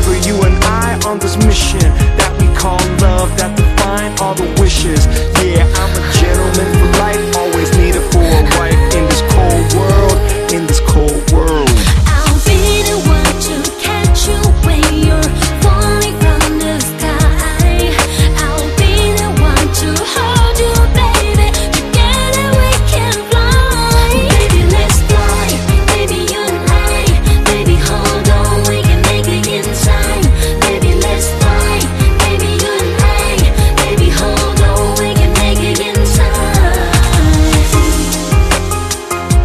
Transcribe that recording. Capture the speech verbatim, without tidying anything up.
Remember you and I on this mission that we call love, that define all the wishes.